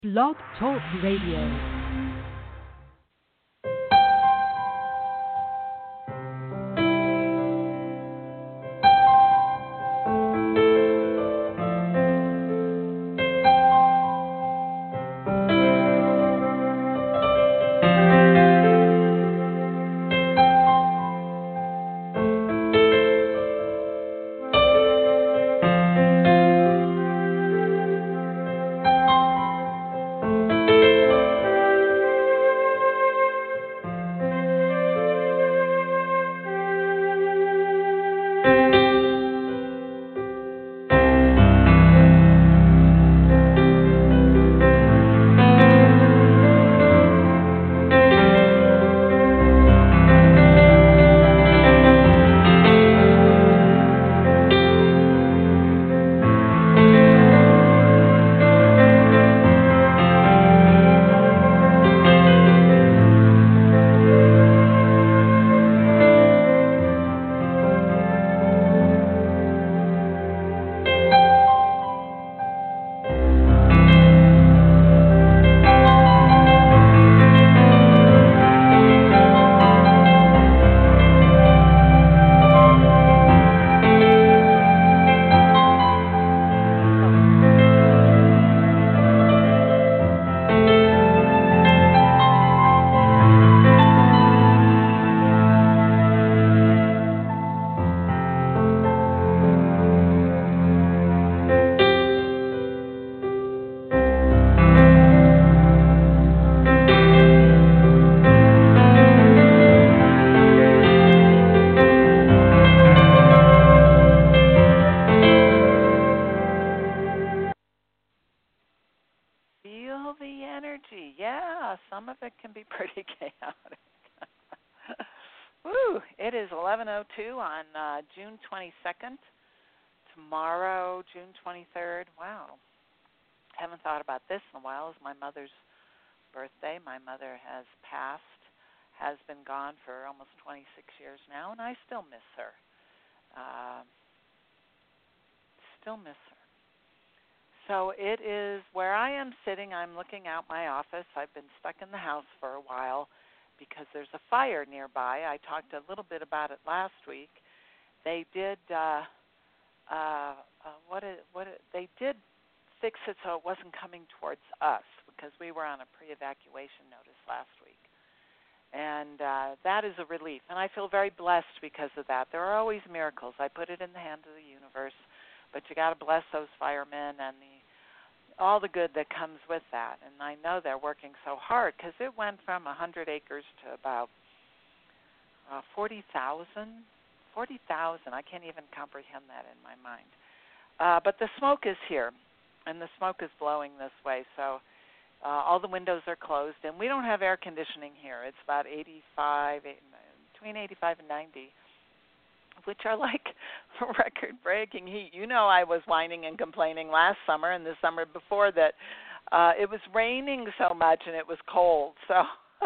Blog Talk Radio. Feel the energy. Yeah, some of it can be pretty chaotic. Woo! It is 11:02 on June 22nd. Tomorrow, June 23rd. Wow. Haven't thought about this in a while. It's my mother's birthday. My mother has passed, has been gone for almost 26 years now, and I still miss her. Still miss her. So it is where I am sitting. I'm looking out my office. I've been stuck in the house for a while because there's a fire nearby. I talked a little bit about it last week. They did they did fix it so it wasn't coming towards us because we were on a pre-evacuation notice last week. And that is a relief. And I feel very blessed because of that. There are always miracles. I put it in the hands of the universe. But you got to bless those firemen and all the good that comes with that. And I know they're working so hard because it went from 100 acres to about 40,000. 40,000. I can't even comprehend that in my mind. But the smoke is here, and the smoke is blowing this way. So all the windows are closed, and we don't have air conditioning here. It's about 85, between 85 and 90. Which are like record-breaking heat. You know, I was whining and complaining last summer and the summer before that it was raining so much and it was cold. So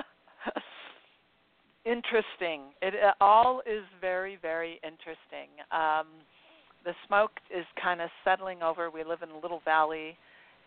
interesting. It all is very, very interesting. The smoke is kind of settling over. We live in a little valley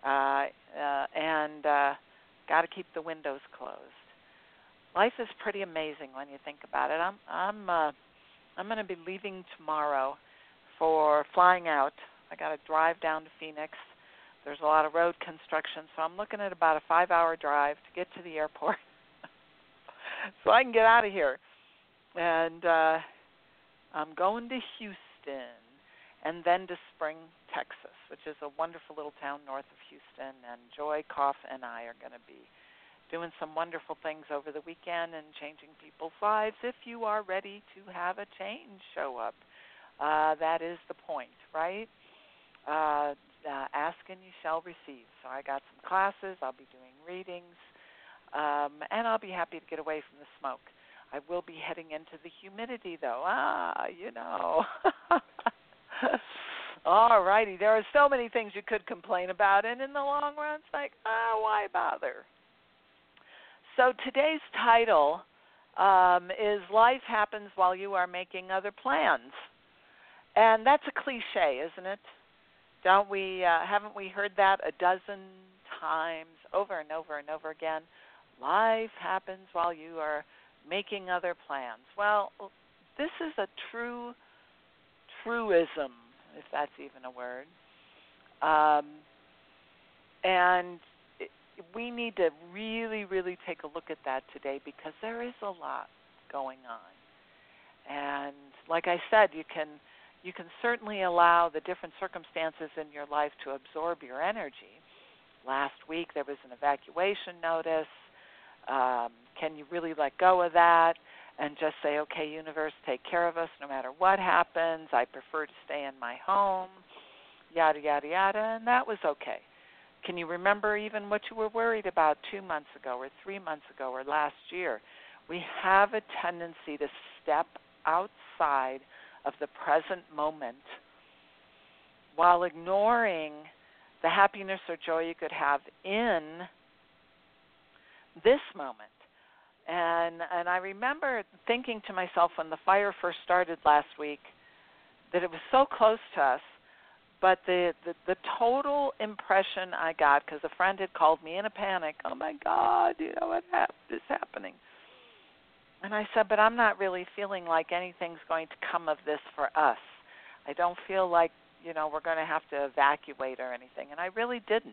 and got to keep the windows closed. Life is pretty amazing when you think about it. I'm going to be leaving tomorrow for flying out. I got to drive down to Phoenix. There's a lot of road construction, so I'm looking at about a 5-hour drive to get to the airport so I can get out of here. And I'm going to Houston and then to Spring, Texas, which is a wonderful little town north of Houston. And Joy Koff and I are going to be doing some wonderful things over the weekend and changing people's lives. If you are ready to have a change show up, that is the point, right? Ask and you shall receive. So I got some classes. I'll be doing readings, and I'll be happy to get away from the smoke. I will be heading into the humidity, though. You know. All righty. There are so many things you could complain about, and in the long run, it's like, why bother? So today's title is Life Happens While You Are Making Other Plans. And that's a cliche, isn't it? Haven't we heard that a dozen times, over and over and over again, life happens while you are making other plans. Well, this is a truism, if that's even a word. And we need to really, really take a look at that today, because there is a lot going on. And like I said, you can certainly allow the different circumstances in your life to absorb your energy. Last week there was an evacuation notice. Can you really let go of that and just say, okay, universe, take care of us no matter what happens. I prefer to stay in my home, yada, yada, yada, and that was okay. Can you remember even what you were worried about 2 months ago or 3 months ago or last year? We have a tendency to step outside of the present moment while ignoring the happiness or joy you could have in this moment. And I remember thinking to myself when the fire first started last week that it was so close to us, but the total impression I got, because a friend had called me in a panic, oh my God, what is happening? And I said, but I'm not really feeling like anything's going to come of this for us. I don't feel like, we're going to have to evacuate or anything. And I really didn't.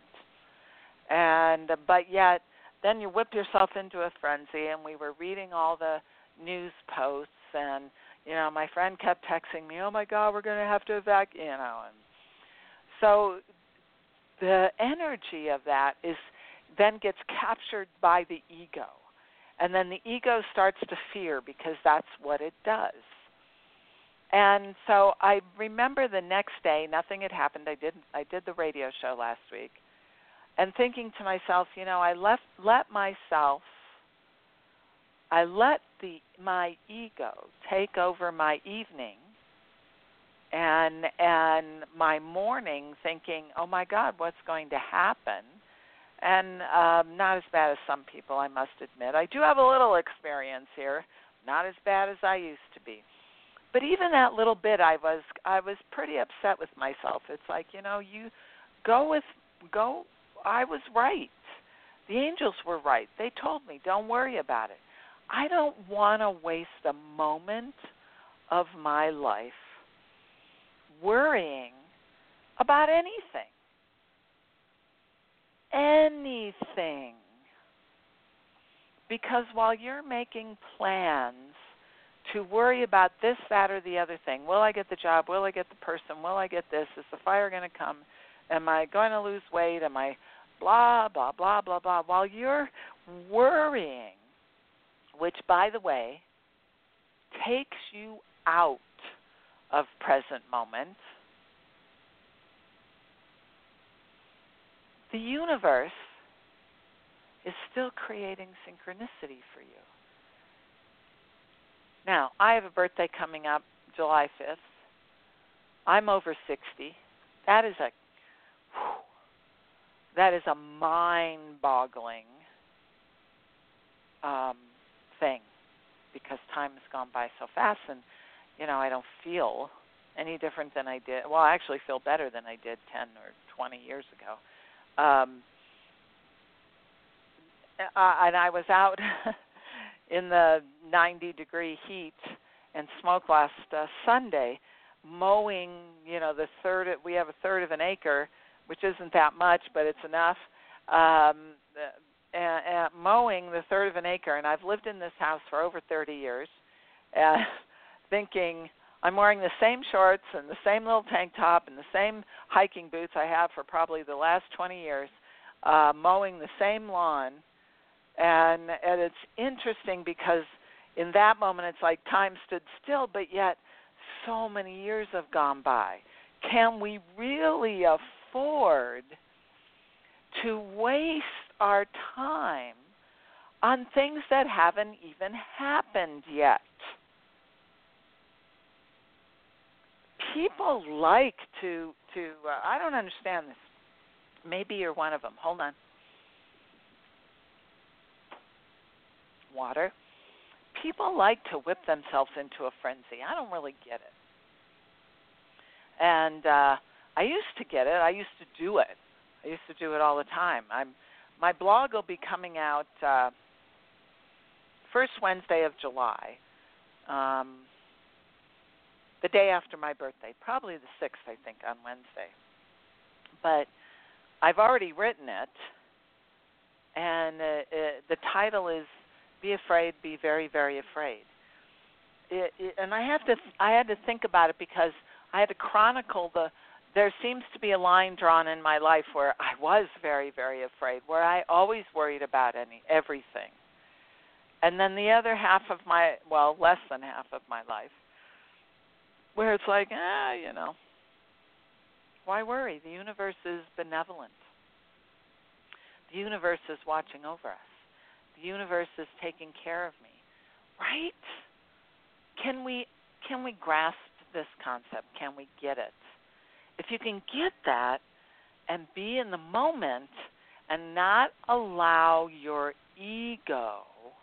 But yet, then you whip yourself into a frenzy, and we were reading all the news posts, and, my friend kept texting me, oh my God, we're going to have to evacuate, and so the energy of that then gets captured by the ego. And then the ego starts to fear, because that's what it does. And so I remember the next day, nothing had happened. I did the radio show last week, and thinking to myself, I let my ego take over my evening and my morning, thinking, oh my God, what's going to happen? And not as bad as some people, I must admit. I do have a little experience here, not as bad as I used to be. But even that little bit, I was pretty upset with myself. It's like, you go. I was right. The angels were right. They told me, don't worry about it. I don't want to waste a moment of my life worrying about anything. Anything. Because while you're making plans to worry about this, that, or the other thing, will I get the job? Will I get the person? Will I get this? Is the fire going to come? Am I going to lose weight? Am I blah, blah, blah, blah, blah? While you're worrying, which, by the way, takes you out of present moment, the universe is still creating synchronicity for you. Now, I have a birthday coming up July 5th. I'm over 60. That is a mind-boggling thing, because time has gone by so fast, and, I don't feel any different than I did. Well, I actually feel better than I did 10 or 20 years ago. And I was out in the 90-degree heat and smoke last Sunday, mowing, we have a third of an acre, which isn't that much, but it's enough, mowing the third of an acre. And I've lived in this house for over 30 years, thinking I'm wearing the same shorts and the same little tank top and the same hiking boots I have for probably the last 20 years, mowing the same lawn. And it's interesting because in that moment it's like time stood still, but yet so many years have gone by. Can we really afford to waste our time on things that haven't even happened yet? People like to I don't understand this. Maybe you're one of them. Hold on. Water. People like to whip themselves into a frenzy. I don't really get it. And I used to get it. I used to do it. I used to do it all the time. My blog will be coming out first Wednesday of July, the day after my birthday, probably the 6th, I think, on Wednesday. But I've already written it, and the title is "Be Afraid, Be Very, Very Afraid." And I had to think about it because I had to chronicle there seems to be a line drawn in my life where I was very, very afraid, where I always worried about everything. And then the other half of less than half of my life, where it's like, why worry? The universe is benevolent. The universe is watching over us. The universe is taking care of me. Right? Can we grasp this concept? Can we get it? If you can get that and be in the moment and not allow your ego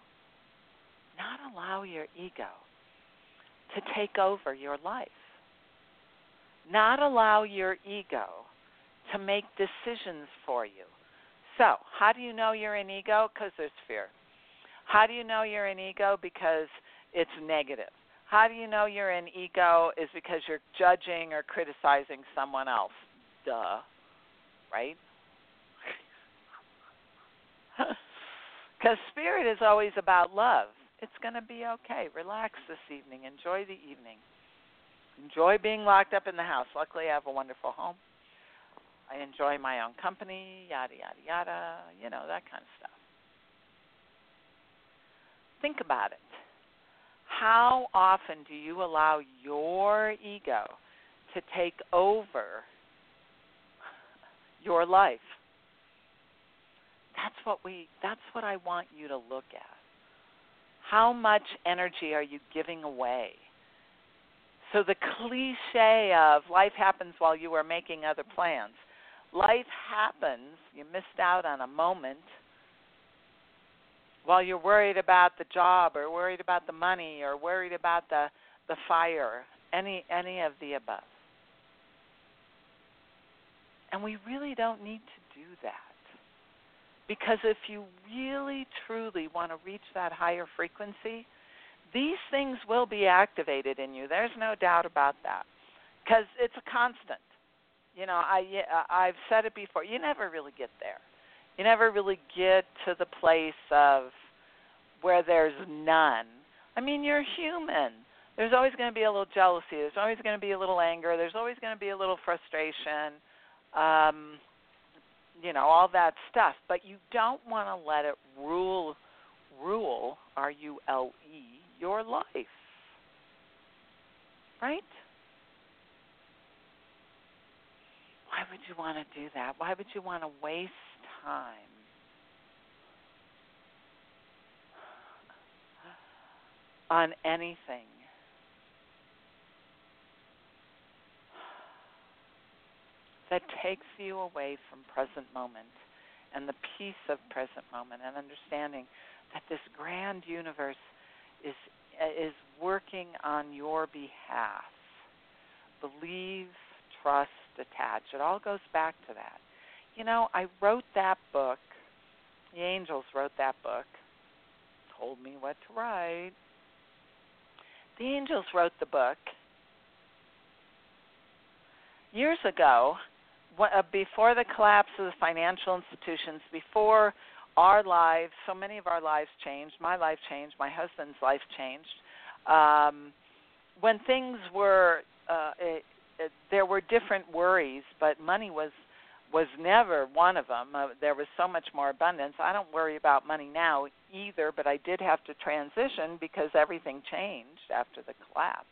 to take over your life, not allow your ego to make decisions for you. So, how do you know you're in ego? Because there's fear. How do you know you're in ego? Because it's negative. How do you know you're in ego is because you're judging or criticizing someone else. Duh. Right? Because spirit is always about love. It's going to be okay. Relax this evening. Enjoy the evening. Enjoy being locked up in the house. Luckily, I have a wonderful home. I enjoy my own company, yada, yada, yada, that kind of stuff. Think about it. How often do you allow your ego to take over your life? That's what I want you to look at. How much energy are you giving away? So the cliche of life happens while you are making other plans. Life happens, you missed out on a moment while you're worried about the job or worried about the money or worried about the fire, any of the above. And we really don't need to do that. Because if you really, truly want to reach that higher frequency, these things will be activated in you. There's no doubt about that. Because it's a constant. I've said it before. You never really get there. You never really get to the place of where there's none. I mean, you're human. There's always going to be a little jealousy. There's always going to be a little anger. There's always going to be a little frustration. All that stuff. But you don't want to let it rule, R-U-L-E, your life. Right? Why would you want to do that? Why would you want to waste time on anything that takes you away from present moment and the peace of present moment and understanding that this grand universe is working on your behalf? Believe, trust, attach. It all goes back to that. I wrote that book. The angels wrote that book. Told me what to write. The angels wrote the book years ago, before the collapse of the financial institutions, before our lives, so many of our lives changed. My life changed. My husband's life changed. When things were, there were different worries, but money was never one of them. There was so much more abundance. I don't worry about money now either, but I did have to transition because everything changed after the collapse.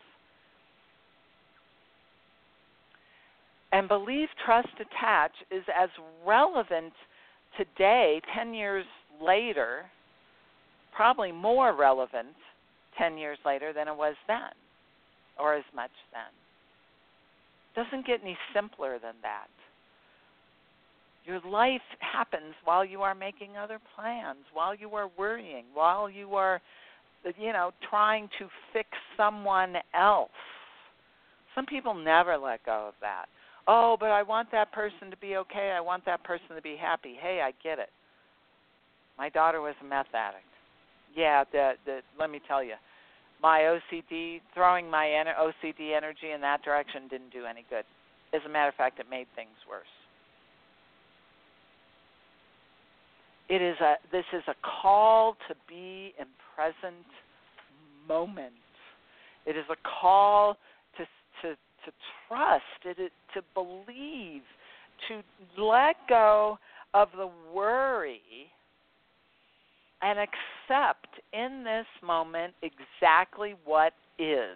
And believe, trust, attach is as relevant today, 10 years later, probably more relevant 10 years later than it was then, or as much then. Doesn't get any simpler than that. Your life happens while you are making other plans, while you are worrying, while you are, trying to fix someone else. Some people never let go of that. Oh, but I want that person to be okay. I want that person to be happy. Hey, I get it. My daughter was a meth addict. Yeah, let me tell you, my OCD, throwing my OCD energy in that direction didn't do any good. As a matter of fact, it made things worse. This is a call to be in present moment. It is a call to trust, to believe, to let go of the worry and accept in this moment exactly what is.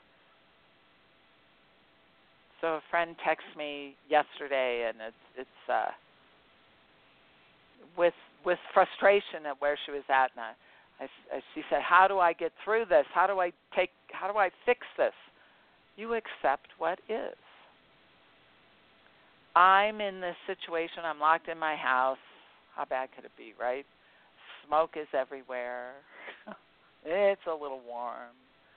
So a friend texted me yesterday, and it's with frustration at where she was at, and she said, "How do I get through this? How do I fix this?" You accept what is. I'm in this situation. I'm locked in my house. How bad could it be, right? Smoke is everywhere. It's a little warm.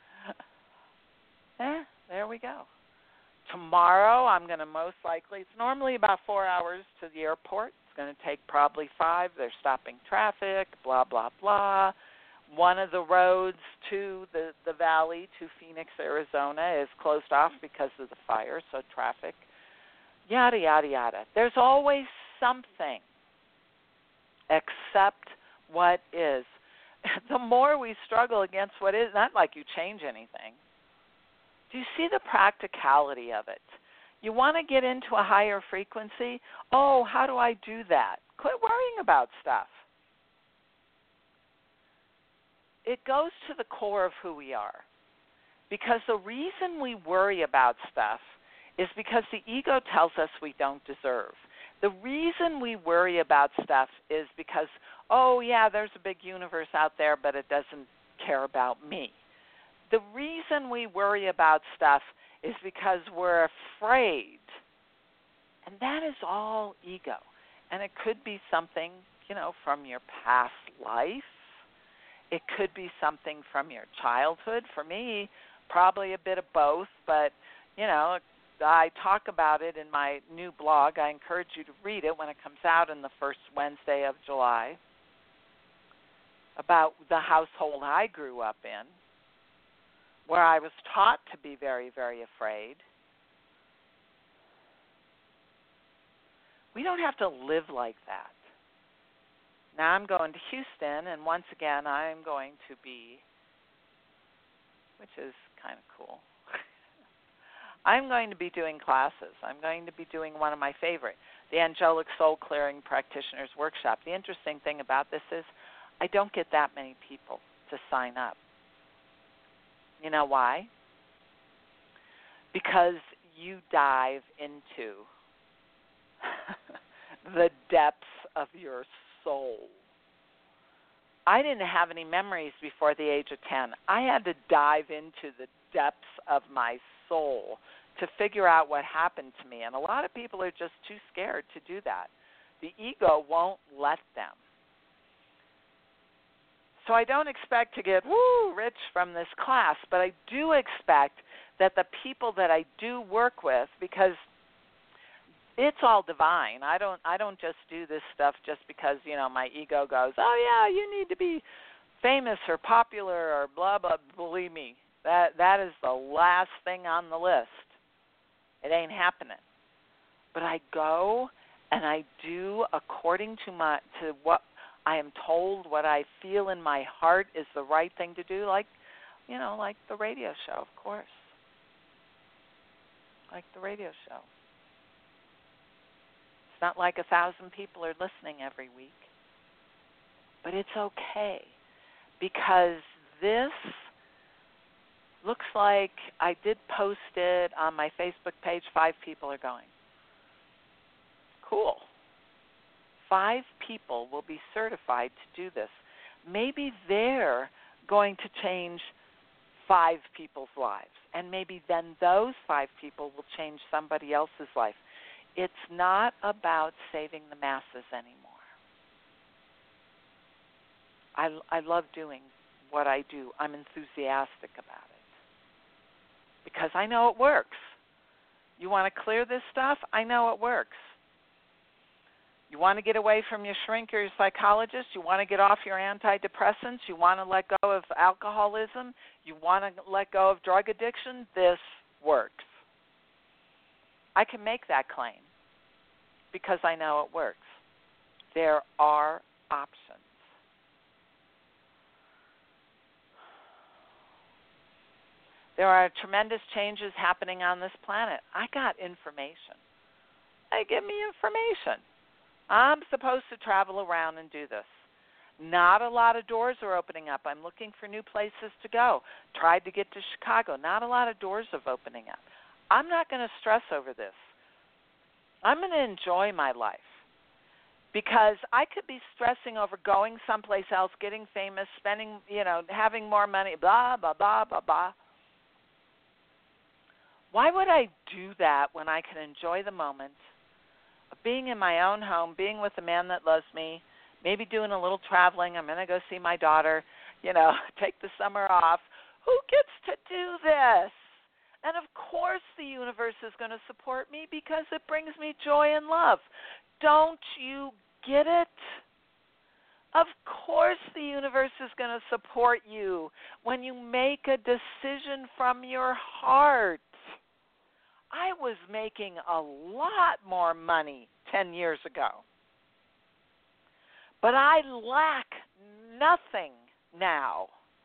There we go. Tomorrow, I'm going to most likely, it's normally about 4 hours to the airport. It's going to take probably 5. They're stopping traffic, blah, blah, blah. One of the roads to the valley to Phoenix, Arizona is closed off because of the fire, so traffic, yada, yada, yada. There's always something. Accept what is. The more we struggle against what is, not like you change anything. Do you see the practicality of it? You want to get into a higher frequency? Oh, how do I do that? Quit worrying about stuff. It goes to the core of who we are. Because the reason we worry about stuff is because the ego tells us we don't deserve. The reason we worry about stuff is because, oh, yeah, there's a big universe out there, but it doesn't care about me. The reason we worry about stuff is because we're afraid. And that is all ego. And it could be something, from your past life. It could be something from your childhood. For me, probably a bit of both, but, I talk about it in my new blog. I encourage you to read it when it comes out on the first Wednesday of July, about the household I grew up in, where I was taught to be very, very afraid. We don't have to live like that. Now I'm going to Houston, and once again I'm going to be, which is kind of cool, I'm going to be doing classes. I'm going to be doing one of my favorite, the Angelic Soul Clearing Practitioners Workshop. The interesting thing about this is I don't get that many people to sign up. You know why? Because you dive into the depths of your soul. I didn't have any memories before the age of 10. I had to dive into the depths of my soul to figure out what happened to me. And a lot of people are just too scared to do that. The ego won't let them. So I don't expect to get rich from this class, but I do expect that the people that I do work with, because it's all divine. I don't just do this stuff just because, my ego goes, oh yeah, you need to be famous or popular or blah blah. Believe me, that is the last thing on the list. It ain't happening. But I go and I do according to what I am told, what I feel in my heart is the right thing to do, like the radio show, of course. Like the radio show. It's not like 1,000 people are listening every week. But it's okay, because this looks like I did post it on my Facebook page. 5 people are going. Cool. 5 people will be certified to do this. Maybe they're going to change 5 people's lives, and maybe then those 5 people will change somebody else's life. It's not about saving the masses anymore. I love doing what I do. I'm enthusiastic about it because I know it works. You want to clear this stuff? I know it works. You want to get away from your shrink or your psychologist? You want to get off your antidepressants? You want to let go of alcoholism? You want to let go of drug addiction? This works. I can make that claim because I know it works. There are options. There are tremendous changes happening on this planet. I got information. They give me information. I'm supposed to travel around and do this. Not a lot of doors are opening up. I'm looking for new places to go. Tried to get to Chicago. Not a lot of doors are opening up. I'm not going to stress over this. I'm going to enjoy my life because I could be stressing over going someplace else, getting famous, spending, having more money, blah, blah, blah, blah, blah. Why would I do that when I can enjoy the moment of being in my own home, being with a man that loves me, maybe doing a little traveling? I'm going to go see my daughter, take the summer off. Who gets to do this? And of course the universe is going to support me because it brings me joy and love. Don't you get it? Of course the universe is going to support you when you make a decision from your heart. I was making a lot more money 10 years ago. But I lack nothing now.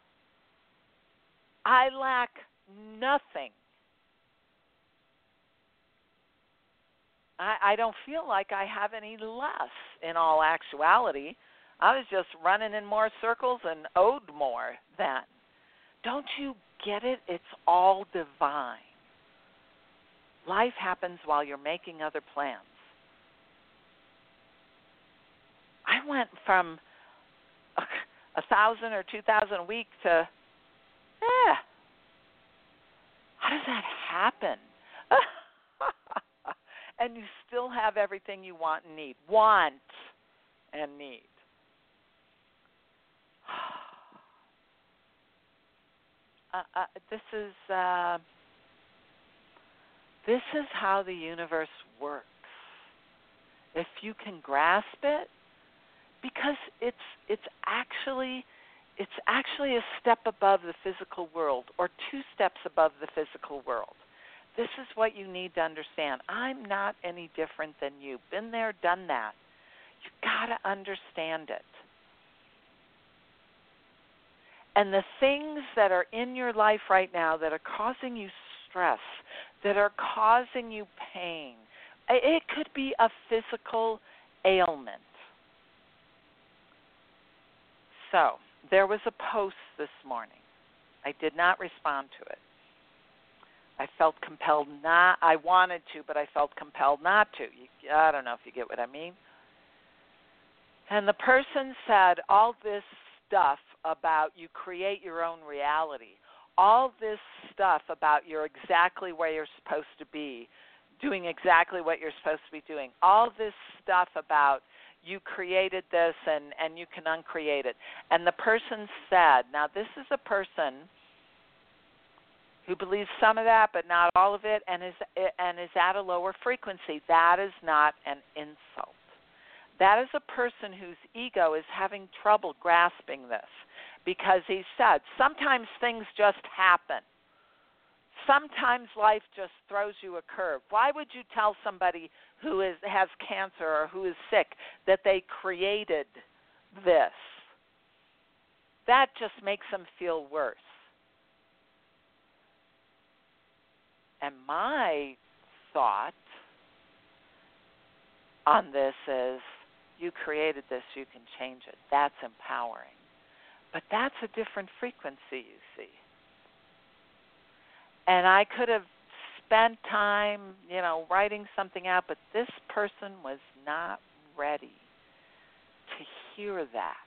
I lack nothing. I don't feel like I have any less in all actuality. I was just running in more circles and owed more then. Don't you get it? It's all divine. Life happens while you're making other plans. I went from 1,000 or 2,000 a week to, how does that happen? And you still have everything you want and need. Want and need. This is how the universe works. If you can grasp it, because it's actually a step above the physical world, or 2 steps above the physical world. This is what you need to understand. I'm not any different than you. Been there, done that. You've got to understand it. And the things that are in your life right now that are causing you stress, that are causing you pain, it could be a physical ailment. So, there was a post this morning. I did not respond to it. I felt compelled not. I wanted to, but I felt compelled not to. I don't know if you get what I mean. And the person said all this stuff about you create your own reality, all this stuff about you're exactly where you're supposed to be, doing exactly what you're supposed to be doing, all this stuff about you created this and you can uncreate it. And the person said, now this is a person who believes some of that but not all of it and is at a lower frequency. That is not an insult. That is a person whose ego is having trouble grasping this, because he said sometimes things just happen. Sometimes life just throws you a curve. Why would you tell somebody who has cancer or who is sick that they created this? That just makes them feel worse. And my thought on this is, you created this, you can change it. That's empowering. But that's a different frequency, you see. And I could have spent time, writing something out, but this person was not ready to hear that.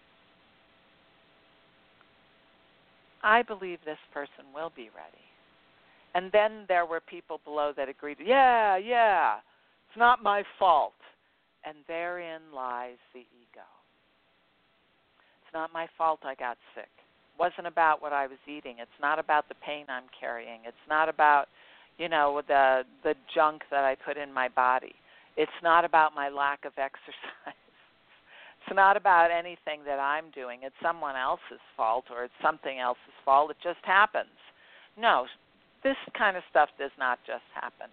I believe this person will be ready. And then there were people below that agreed, yeah, it's not my fault. And therein lies the ego. It's not my fault I got sick. It wasn't about what I was eating. It's not about the pain I'm carrying. It's not about, the junk that I put in my body. It's not about my lack of exercise. It's not about anything that I'm doing. It's someone else's fault or it's something else's fault. It just happens. No, this kind of stuff does not just happen.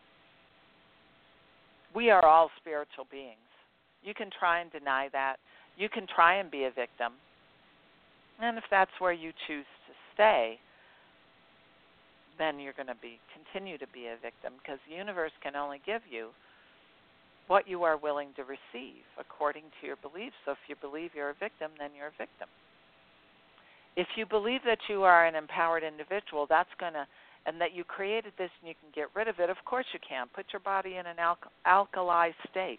We are all spiritual beings. You can try and deny that. You can try and be a victim. And if that's where you choose to stay, then you're going to continue to be a victim, because the universe can only give you what you are willing to receive according to your beliefs. So if you believe you're a victim, then you're a victim. If you believe that you are an empowered individual, and that you created this and you can get rid of it, of course you can. Put your body in an alkali state.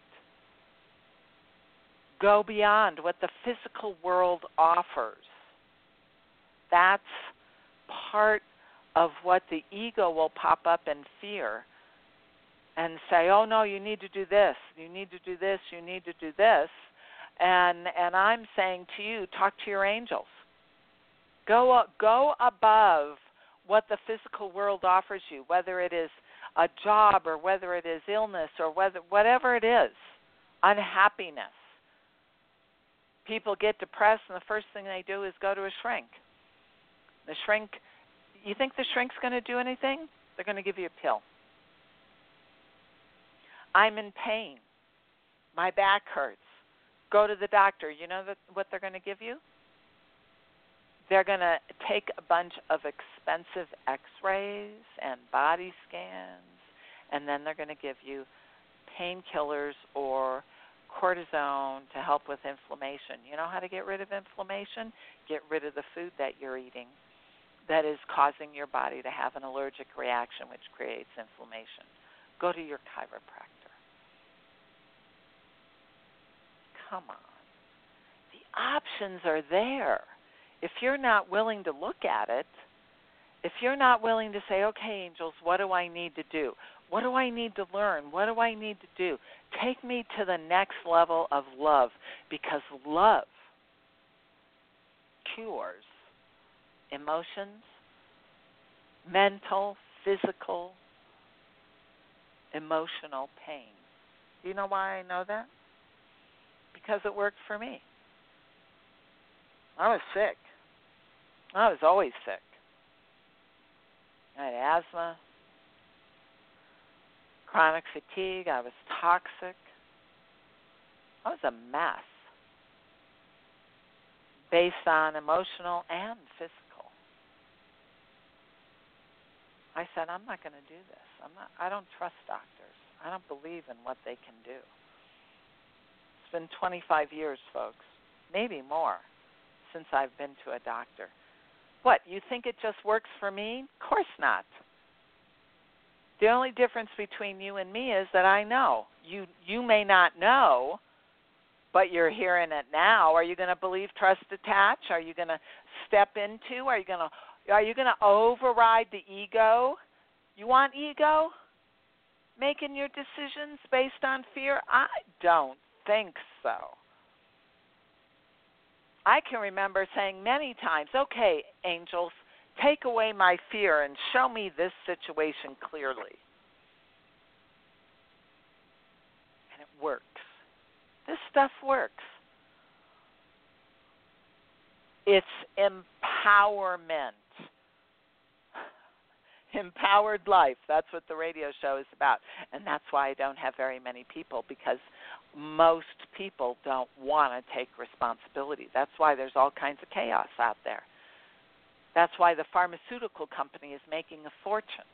Go beyond what the physical world offers. That's part of what the ego will pop up in fear and say, oh, no, you need to do this, you need to do this, you need to do this. And I'm saying to you, talk to your angels. Go above what the physical world offers you, whether it is a job or whether it is illness or whatever it is, unhappiness. People get depressed, and the first thing they do is go to a shrink. The shrink, you think the shrink's going to do anything? They're going to give you a pill. I'm in pain. My back hurts. Go to the doctor. You know what they're going to give you? They're going to take a bunch of expensive x-rays and body scans, and then they're going to give you painkillers or cortisone to help with inflammation. You know how to get rid of inflammation? Get rid of the food that you're eating that is causing your body to have an allergic reaction, which creates inflammation. Go to your chiropractor. Come on. The options are there. If you're not willing to look at it, if you're not willing to say, okay, angels, what do I need to do? What do I need to learn? What do I need to do? Take me to the next level of love, because love cures emotions, mental, physical, emotional pain. Do you know why I know that? Because it worked for me. I was sick. I was always sick. I had asthma, chronic fatigue. I was toxic. I was a mess based on emotional and physical. I said, I'm not going to do this. I don't trust doctors. I don't believe in what they can do. It's been 25 years, folks, maybe more, since I've been to a doctor. What, you think it just works for me? Of course not. The only difference between you and me is that I know. You may not know, but you're hearing it now. Are you going to believe, trust, attach? Are you going to step into? Are you going to override the ego? You want ego? Making your decisions based on fear? I don't think so. I can remember saying many times, okay, angels, take away my fear and show me this situation clearly. And it works. This stuff works. It's empowerment. Empowered life. That's what the radio show is about. And that's why I don't have very many people, because most people don't want to take responsibility. That's why there's all kinds of chaos out there. That's why the pharmaceutical company is making a fortune.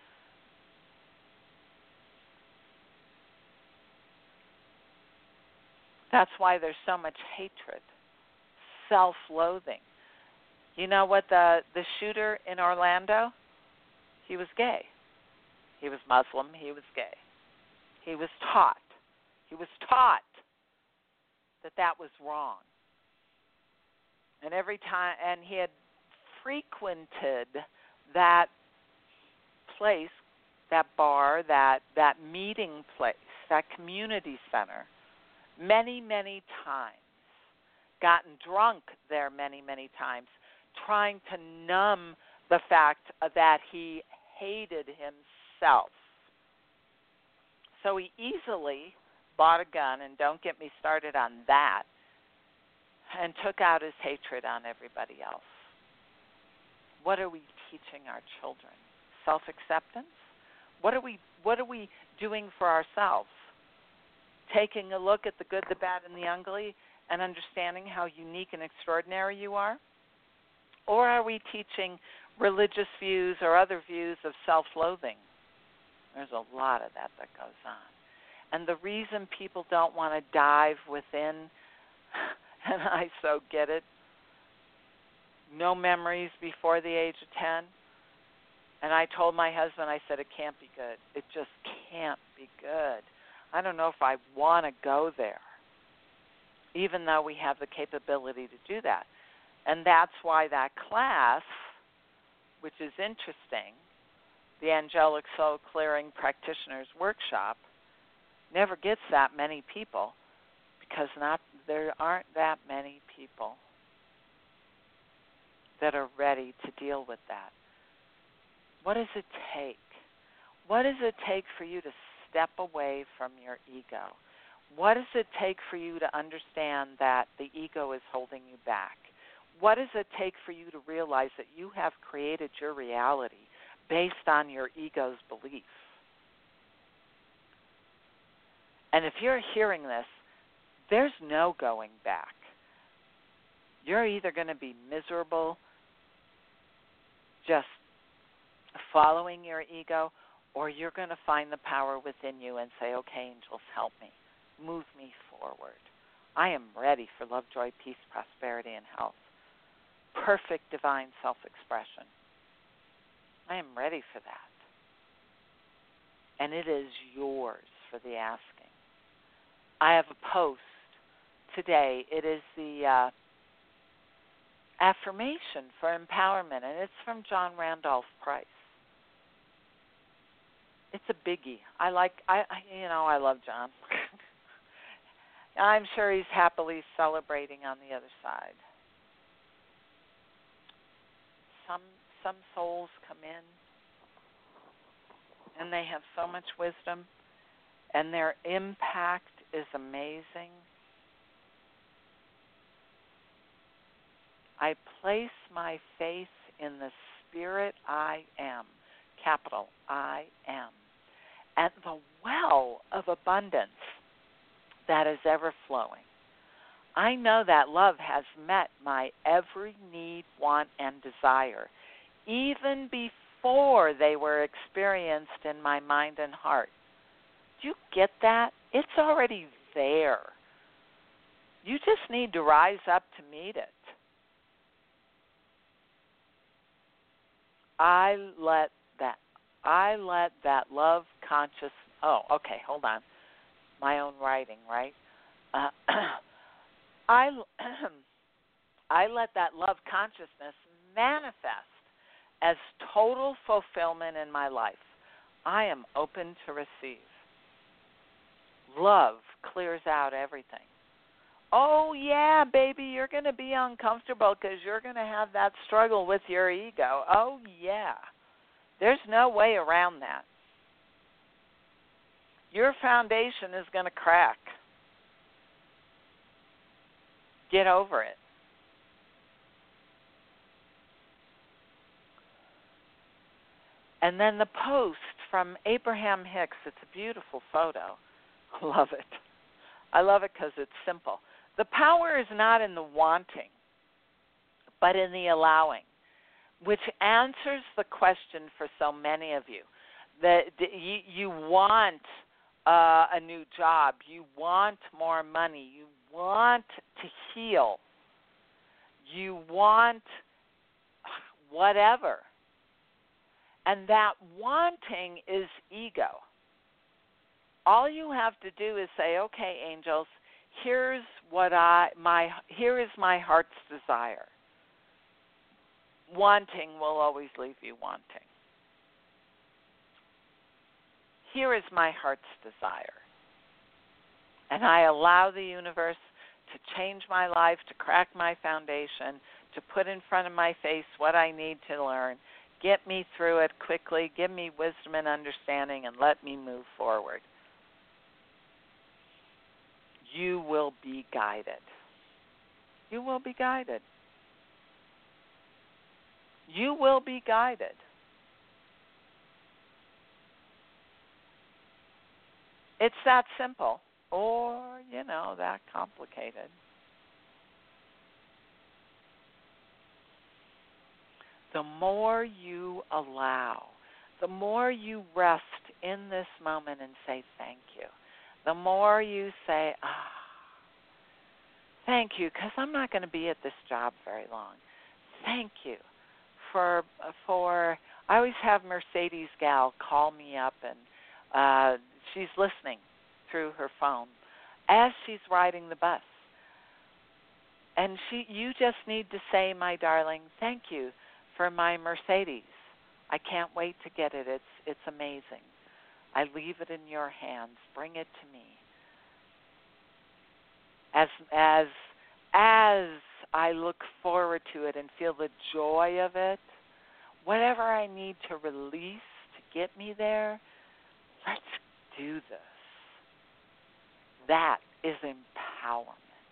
That's why there's so much hatred, self-loathing. You know what, the shooter in Orlando, he was gay. He was Muslim. He was gay. He was taught that was wrong. And every time, and he had frequented that place, that bar, that meeting place, that community center, many, many times, gotten drunk there many, many times, trying to numb the fact that he hated himself. So he easily bought a gun, and don't get me started on that, and took out his hatred on everybody else. What are we teaching our children? Self-acceptance? What are we doing for ourselves? Taking a look at the good, the bad, and the ugly and understanding how unique and extraordinary you are? Or are we teaching religious views or other views of self-loathing? There's a lot of that goes on. And the reason people don't want to dive within, and I so get it, no memories before the age of 10. And I told my husband, I said, it can't be good. It just can't be good. I don't know if I want to go there, even though we have the capability to do that. And that's why that class, which is interesting, the Angelic Soul Clearing Practitioners Workshop, never gets that many people because there aren't that many people that are ready to deal with that. What does it take? What does it take for you to step away from your ego? What does it take for you to understand that the ego is holding you back? What does it take for you to realize that you have created your reality based on your ego's belief? And if you're hearing this, there's no going back. You're either going to be miserable just following your ego, or you're going to find the power within you and say, okay, angels, help me. Move me forward. I am ready for love, joy, peace, prosperity, and health. Perfect divine self-expression. I am ready for that. And it is yours for the asking. I have a post today. It is the affirmation for empowerment, and it's from John Randolph Price. It's a biggie. I love John. I'm sure he's happily celebrating on the other side. Some souls come in, and they have so much wisdom, and their impact is amazing. I place my faith in the Spirit I am, capital I am, and the well of abundance that is ever flowing. I know that love has met my every need, want, and desire, even before they were experienced in my mind and heart. Do you get that? It's already there. You just need to rise up to meet it. I let that love conscious. Oh, okay, hold on. My own writing, right? I let that love consciousness manifest as total fulfillment in my life. I am open to receive. Love clears out everything. Oh, yeah, baby, you're going to be uncomfortable because you're going to have that struggle with your ego. Oh, yeah. There's no way around that. Your foundation is going to crack. Get over it. And then the post from Abraham Hicks. It's a beautiful photo. I love it. I love it because it's simple. The power is not in the wanting, but in the allowing, which answers the question for so many of you. That you want a new job, you want more money, you want to heal, you want whatever. And that wanting is ego. All you have to do is say, okay, angels, here is my heart's desire. Wanting will always leave you wanting. Here is my heart's desire. And I allow the universe to change my life, to crack my foundation, to put in front of my face what I need to learn. Get me through it quickly. Give me wisdom and understanding and let me move forward. You will be guided. You will be guided. You will be guided. It's that simple, or, that complicated. The more you allow, the more you rest in this moment and say thank you, the more you say, thank you, because I'm not going to be at this job very long. Thank you for I always have Mercedes Gal call me up, and she's listening through her phone as she's riding the bus. And you just need to say, my darling, thank you for my Mercedes. I can't wait to get it. It's amazing. I leave it in your hands. Bring it to me. As I look forward to it and feel the joy of it, whatever I need to release to get me there, let's do this. That is empowerment.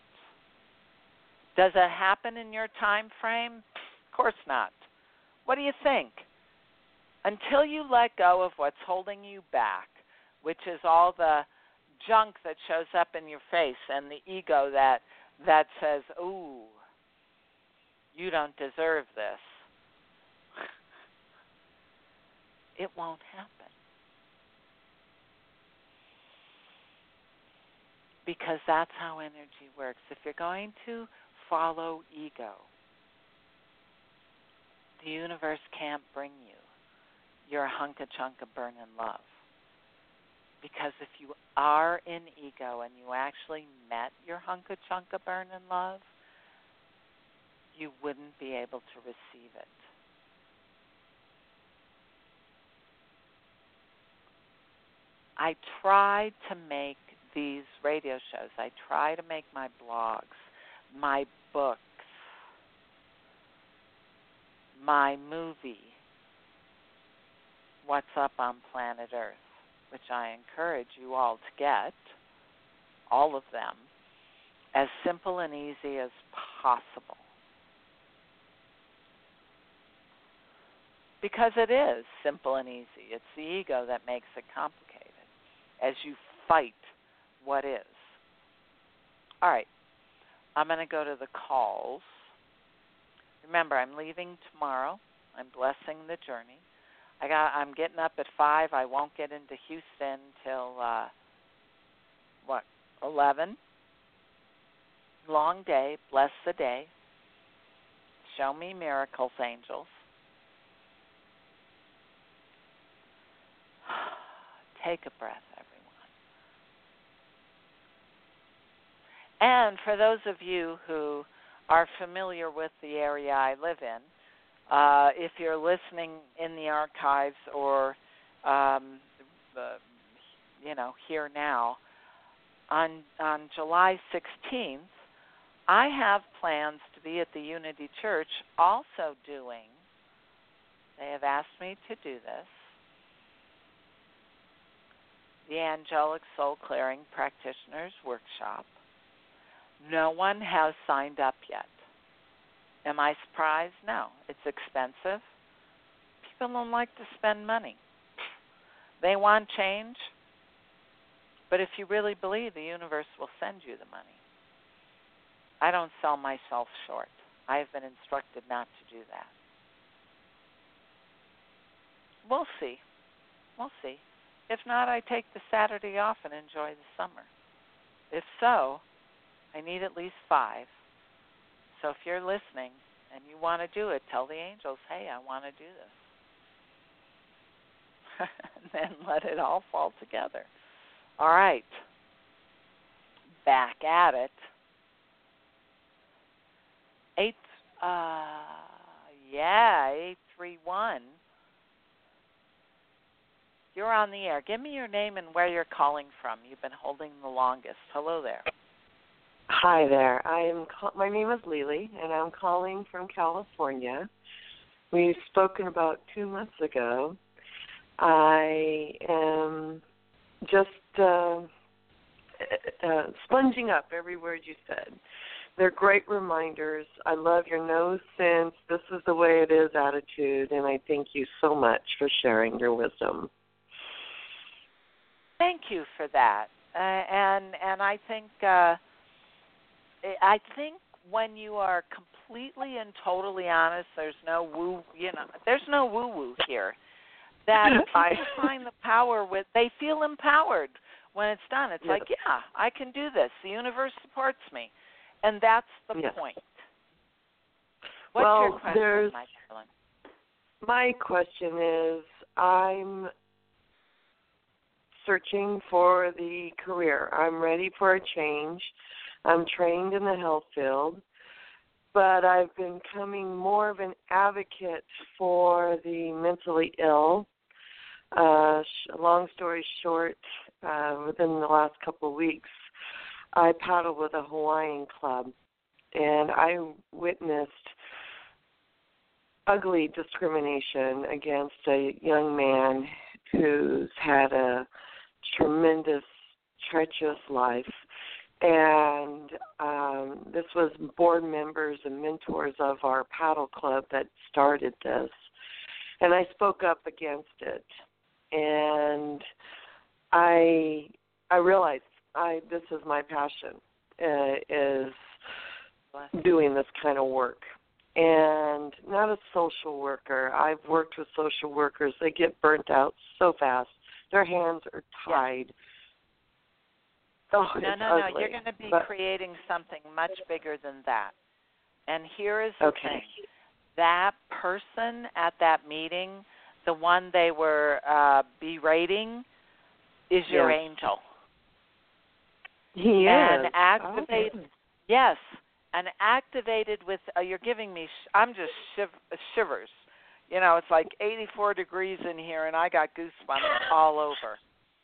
Does it happen in your time frame? Of course not. What do you think? Until you let go of what's holding you back, which is all the junk that shows up in your face and the ego that says, ooh, you don't deserve this, it won't happen. Because that's how energy works. If you're going to follow ego, the universe can't bring you your hunk-a-chunk of burning love. Because if you are in ego and you actually met your hunk-a-chunk of burning love, you wouldn't be able to receive it. I try to make these radio shows, I try to make my blogs, my books, my movie, What's Up on Planet Earth, which I encourage you all to get, all of them, as simple and easy as possible. Because it is simple and easy. It's the ego that makes it complicated as you fight what is. All right. I'm going to go to the calls. Remember, I'm leaving tomorrow. I'm blessing the journey. I'm getting up at 5. I won't get into Houston till 11. Long day. Bless the day. Show me miracles, angels. Take a breath, everyone. And for those of you who are familiar with the area I live in, if you're listening in the archives or, here now, on July 16th, I have plans to be at the Unity Church also doing, they have asked me to do this, the Angelic Soul Clearing Practitioners Workshop. No one has signed up yet. Am I surprised? No. It's expensive. People don't like to spend money. They want change. But if you really believe, the universe will send you the money. I don't sell myself short. I have been instructed not to do that. We'll see. We'll see. If not, I take the Saturday off and enjoy the summer. If so, I need at least 5. So if you're listening and you want to do it, tell the angels, hey, I want to do this. And then let it all fall together. All right. Back at it. 831. You're on the air. Give me your name and where you're calling from. You've been holding the longest. Hello there. Hi there. My name is Lily, and I'm calling from California. we've spoken about 2 months ago. I am just sponging up every word you said. They're great reminders. I love your no sense, this is the way it is attitude, and I thank you so much for sharing your wisdom. Thank you for that. And I think when you are completely and totally honest, there's no woo-woo here. That people find the power they feel empowered when it's done. It's like, yeah, I can do this. The universe supports me. And that's the point. What's your question, my darling? My question is, I'm searching for the career. I'm ready for a change. I'm trained in the health field, but I've been becoming more of an advocate for the mentally ill. Long story short, within the last couple of weeks, I paddled with a Hawaiian club, and I witnessed ugly discrimination against a young man who's had a tremendous, treacherous life. And this was board members and mentors of our paddle club that started this. And I spoke up against it. And I realized this is my passion, is doing this kind of work. And not a social worker. I've worked with social workers. They get burnt out so fast. Their hands are tied. Oh, no. You're going to be creating something much bigger than that. And here is the thing. That person at that meeting, the one they were berating, is your angel. He and is. activated. Yes, and activated with. You're giving me. I'm just shivers. You know, it's like 84 degrees in here, and I got goosebumps all over.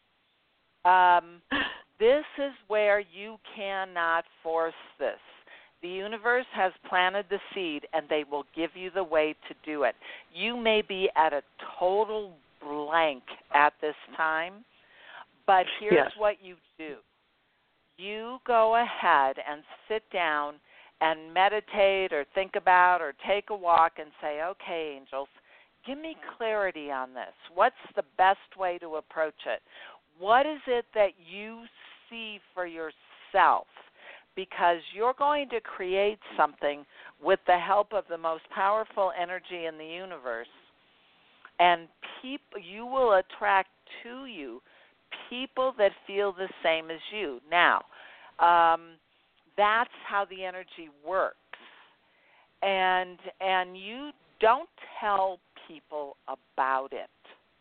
This is where you cannot force this. The universe has planted the seed, and they will give you the way to do it. You may be at a total blank at this time, but here's what you do. You go ahead and sit down and meditate or think about or take a walk and say, okay, angels, give me clarity on this. What's the best way to approach it? What is it that you see for yourself? Because you're going to create something with the help of the most powerful energy in the universe, and you will attract to you people that feel the same as you. Now, that's how the energy works. And you don't tell people about it.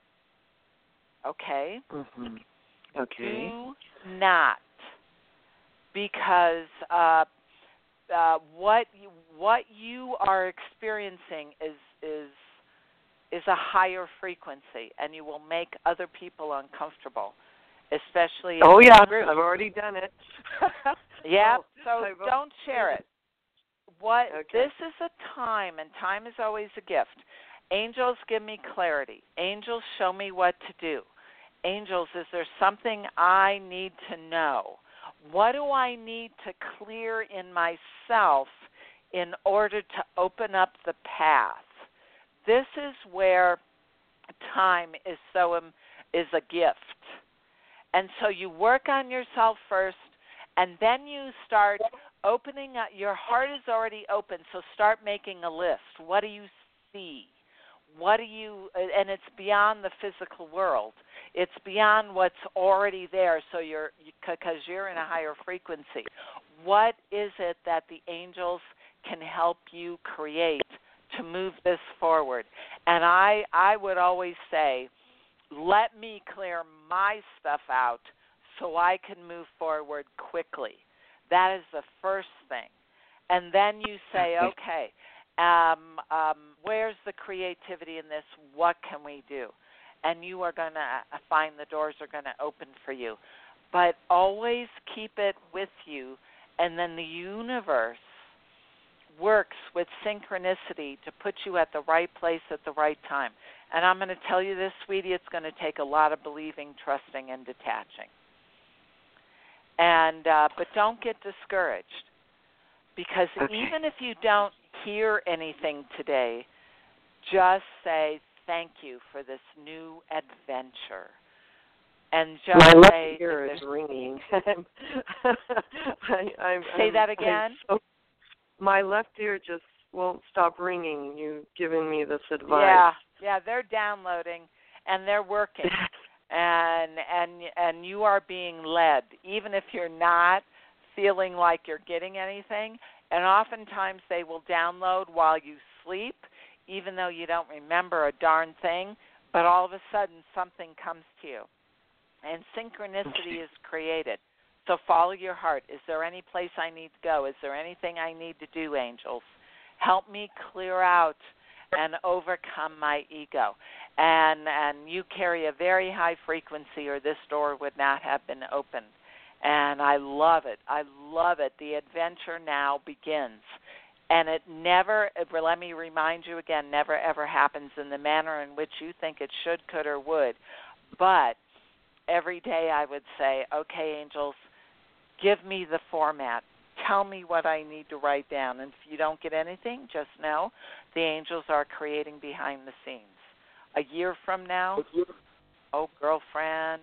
Okay? Mm-hmm. Okay. Do not. Because what you are experiencing is a higher frequency, and you will make other people uncomfortable, especially in the group. I've already done it. So don't share it. This is a time, and time is always a gift. Angels, give me clarity. Angels, show me what to do. Angels, is there something I need to know? What do I need to clear in myself in order to open up the path? This is where time is a gift. And so you work on yourself first, and then you start opening up. Your heart is already open, so start making a list. What do you see? And it's beyond the physical world. It's beyond what's already there, so because you're in a higher frequency. What is it that the angels can help you create to move this forward? And I would always say, let me clear my stuff out so I can move forward quickly. That is the first thing. And then you say, okay, where's the creativity in this? What can we do? And you are going to find the doors are going to open for you. But always keep it with you, and then the universe works with synchronicity to put you at the right place at the right time. And I'm going to tell you this, sweetie, it's going to take a lot of believing, trusting, and detaching. And but don't get discouraged, because even if you don't hear anything today, just say thank you for this new adventure. And just my left say, ear is ringing. Say that again. My left ear just won't stop ringing. You've given me this advice. Yeah, they're downloading and they're working, and you are being led, even if you're not feeling like you're getting anything. And oftentimes they will download while you sleep, even though you don't remember a darn thing. But all of a sudden something comes to you. And synchronicity is created. So follow your heart. Is there any place I need to go? Is there anything I need to do, angels? Help me clear out and overcome my ego. And you carry a very high frequency, or this door would not have been opened. And I love it. I love it. The adventure now begins. And it never, let me remind you again, never ever happens in the manner in which you think it should, could, or would. But every day I would say, okay, angels, give me the format. Tell me what I need to write down. And if you don't get anything, just know the angels are creating behind the scenes. A year from now, oh, girlfriend,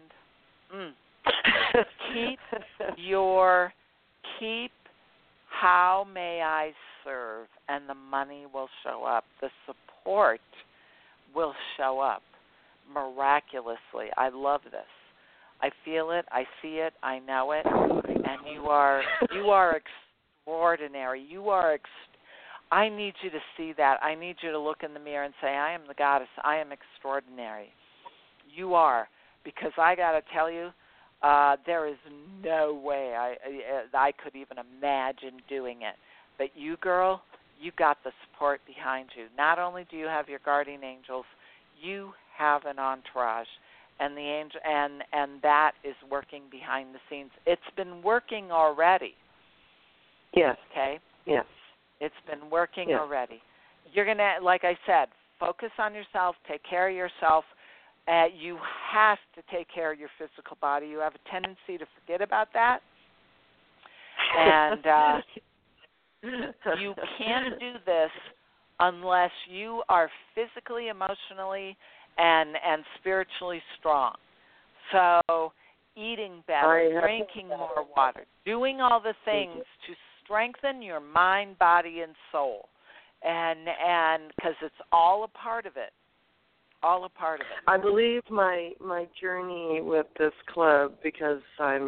keep how may I serve, and the money will show up. The support will show up miraculously. I love this. I feel it, I see it, I know it, and you are extraordinary. I need you to see that. I need you to look in the mirror and say, I am the goddess. I am extraordinary. You are, because I got to tell you, there is no way I could even imagine doing it. But you, girl, you got the support behind you. Not only do you have your guardian angels, you have an entourage. And the angel, and that is working behind the scenes. It's been working already. Yes. Okay? Yes. It's been working already. You're going to, like I said, focus on yourself, take care of yourself. You have to take care of your physical body. You have a tendency to forget about that. And you can't do this unless you are physically, emotionally, and spiritually strong. So eating better, drinking more water, doing all the things to strengthen your mind, body, and soul. And because it's all a part of it. All a part of it. I believe my journey with this club, because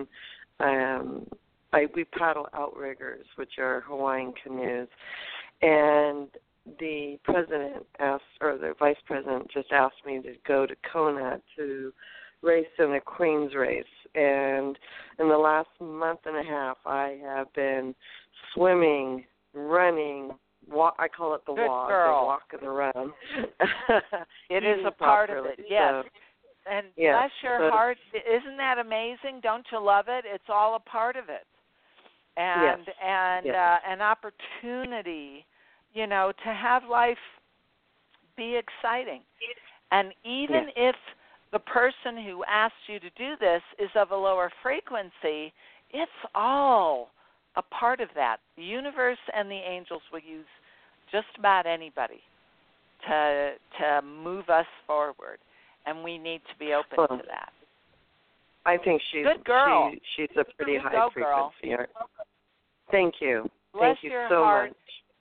we paddle outriggers, which are Hawaiian canoes, and the president the vice president just asked me to go to Kona to race in a Queen's race. And in the last month and a half, I have been swimming, running, I call it the walk, the walk and the run. It is a part of it, yes. And bless your heart. Isn't that amazing? Don't you love it? It's all a part of it. And an opportunity, to have life be exciting. And even if the person who asked you to do this is of a lower frequency, it's all a part of that. The universe and the angels will use just about anybody to move us forward, and we need to be open to that. I think she's good girl. She's a pretty high frequency. Girl. Thank you. Thank you so much.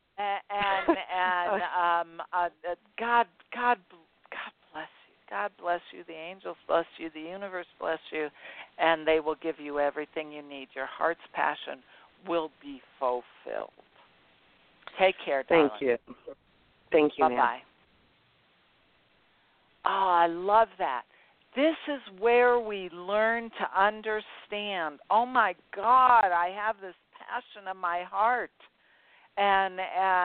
And God bless you. God bless you. The angels bless you. The universe bless you, and they will give you everything you need. Your heart's passion will be fulfilled. Take care, darling. Thank you. Thank you, Bye-bye. Ma'am. Oh, I love that. This is where we learn to understand. Oh my God, I have this passion in my heart, and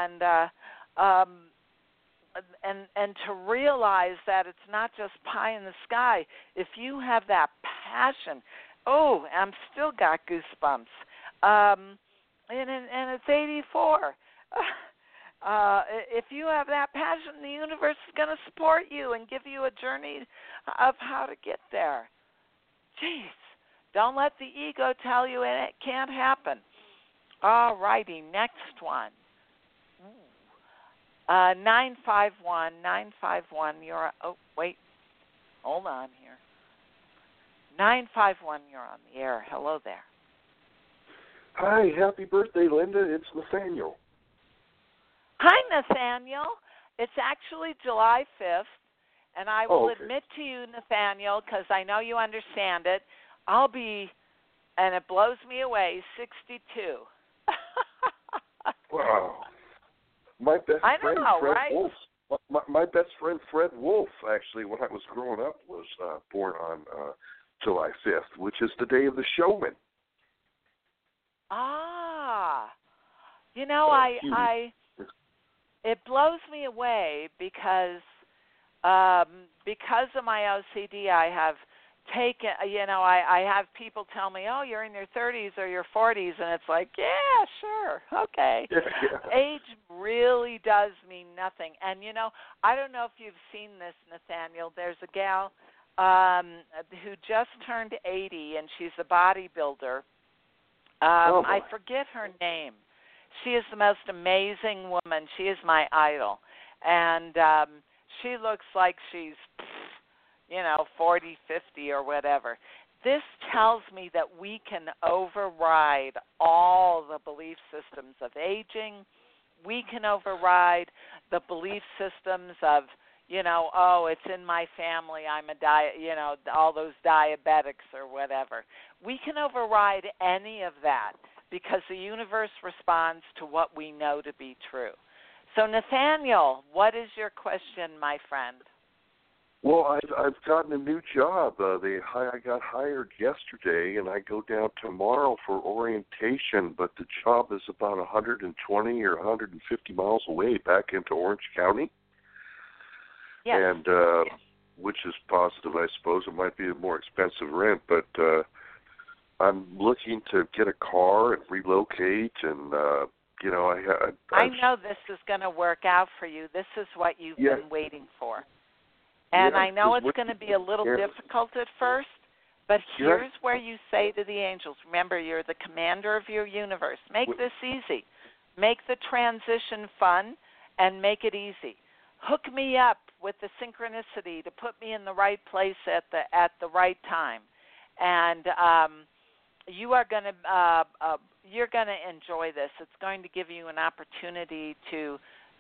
to realize that it's not just pie in the sky. If you have that passion, I'm still got goosebumps. And it's 84. if you have that passion, the universe is going to support you and give you a journey of how to get there. Jeez. Don't let the ego tell you it can't happen. All righty, next one. 951, you're, oh, wait, hold on here. 951, you're on the air. Hello there. Hi, happy birthday, Linda. It's Nathaniel. Hi, Nathaniel. It's actually July 5th, and I will admit to you, Nathaniel, because I know you understand it, I'll be, and it blows me away, 62. Wow. My best friend, Fred right? Wolf. My best friend, Fred Wolf, actually, when I was growing up, was born on July 5th, which is the day of the showman. Ah. You know, it blows me away because of my OCD, I have taken, I have people tell me, oh, you're in your 30s or your 40s, and it's like, yeah, sure, okay. Yeah. Age really does mean nothing. And, I don't know if you've seen this, Nathaniel. There's a gal who just turned 80, and she's a bodybuilder. I forget her name. She is the most amazing woman. She is my idol. And she looks like she's 40, 50 or whatever. This tells me that we can override all the belief systems of aging. We can override the belief systems of, it's in my family, I'm all those diabetics or whatever. We can override any of that because the universe responds to what we know to be true. So, Nathaniel, what is your question, my friend? Well, I've gotten a new job. I got hired yesterday, and I go down tomorrow for orientation. But the job is about 120 or 150 miles away, back into Orange County. Yes. And which is positive, I suppose. It might be a more expensive rent, but I'm looking to get a car and relocate, and I know this is going to work out for you. This is what you've been waiting for. And I know it's going to be a little difficult at first, but here's where you say to the angels, remember, you're the commander of your universe. Make this easy. Make the transition fun and make it easy. Hook me up with the synchronicity to put me in the right place at the right time. And you are going to you're going to enjoy this. It's going to give you an opportunity to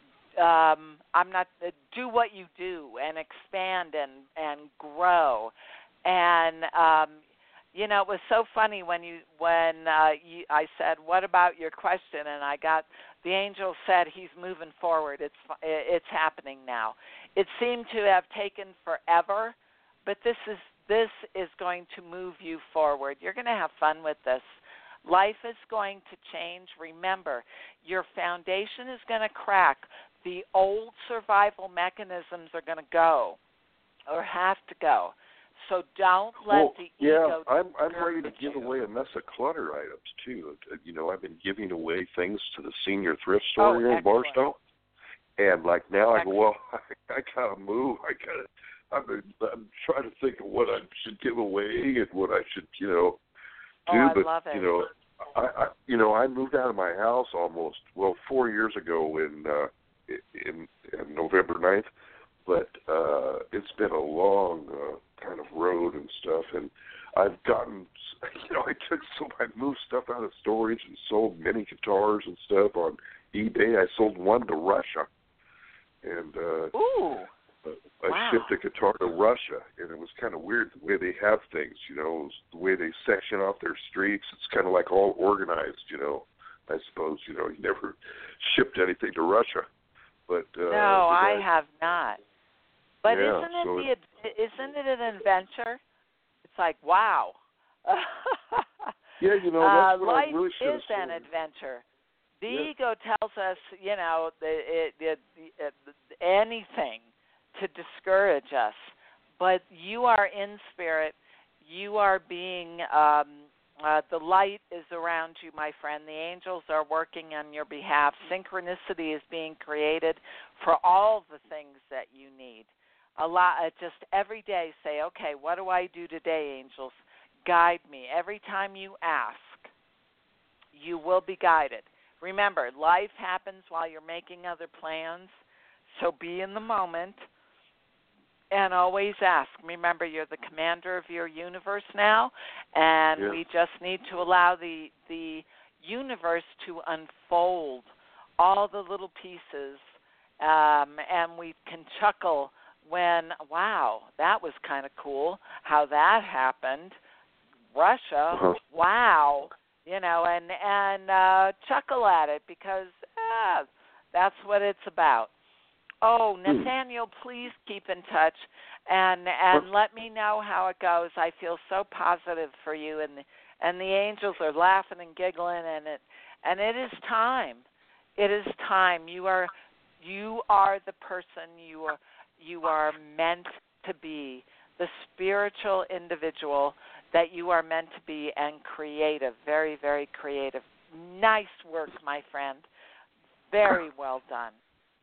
do what you do and expand and grow. And it was so funny when I said, "What about your question?" And the angel said, "He's moving forward. It's happening now." It seemed to have taken forever, but this is going to move you forward. You're going to have fun with this. Life is going to change. Remember, your foundation is going to crack. The old survival mechanisms are going to go or have to go. So don't let the ego... I'm ready to give away a mess of clutter items, too. I've been giving away things to the senior thrift store here in Barstow. And, now I go, well, I got to move. I'm trying to think of what I should give away and what I should, do. I but, love it. I moved out of my house 4 years ago in November 9th, but it's been a long kind of road and stuff, and I've gotten, I moved stuff out of storage and sold many guitars and stuff on eBay. I sold one to Russia, and I shipped a guitar to Russia, and it was kind of weird the way they have things, the way they section off their streets. It's kind of like all organized, I suppose, you never shipped anything to Russia. But no, I have not. But isn't it an adventure? It's like, wow. Yeah, that's what life I really should is an adventure. The ego tells us, anything to discourage us. But you are in spirit. You are being The light is around you, my friend. The angels are working on your behalf. Synchronicity is being created for all the things that you need. Just every day say, okay, what do I do today, angels? Guide me. Every time you ask, you will be guided. Remember, life happens while you're making other plans, so be in the moment and always ask. Remember, you're the commander of your universe now, and we just need to allow the universe to unfold all the little pieces, and we can chuckle when, wow, that was kind of cool, how that happened. Russia, wow, and chuckle at it because that's what it's about. Oh, Nathaniel, please keep in touch and let me know how it goes. I feel so positive for you, and the angels are laughing and giggling, and it is time. It is time. You are the person you are meant to be, the spiritual individual that you are meant to be, and creative, very, very creative. Nice work, my friend. Very well done.